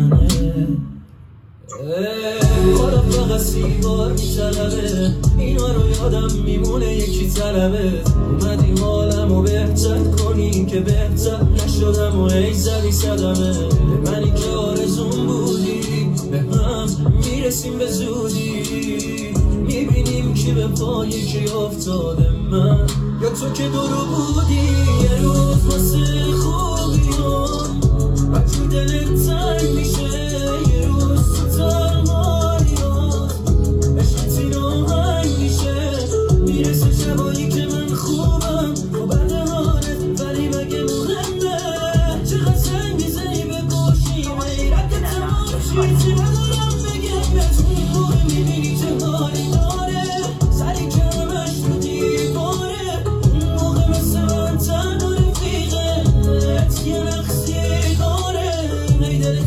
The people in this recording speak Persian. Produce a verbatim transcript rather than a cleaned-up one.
حالا فقط سیگار میطلبه اینا رو یادم میمونه یکی طلبه اومدی حالمو بهتر کنی که بهتر نشدم و ای زدی صدمه به منی که آرزون بودی به هم میرسیم به زودی میبینیم که به پای که افتاده من یا تو که دورو بودی یه روز واسه خوبیان وقتی دلت تنگ میشه یه روز تو تنهاییان عشقت این آهنگ میشه میرسه شبایی که من خوبم و بعد حالت ولی مگه مهمه چقدر سنگ میزنی به گوشی غیرت تماشی چی ندارم بگم بهتون